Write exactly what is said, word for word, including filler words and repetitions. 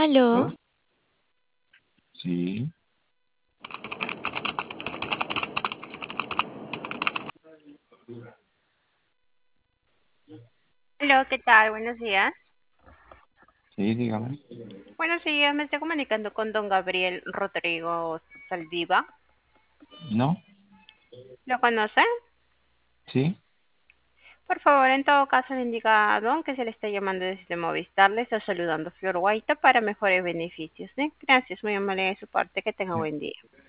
¿Aló? ¿Aló? Sí, Hola, ¿qué tal? Buenos días. sí, dígame. Buenos días, me estoy comunicando con don Gabriel Rodrigo Saldiva. ¿No? ¿Lo conoce? Sí, Por favor, en todo caso, le indica a don que se le está llamando desde Movistar. Le está saludando Flor Guaita para mejores beneficios. ¿Sí? Gracias, muy amable de su parte. Que tenga buen día.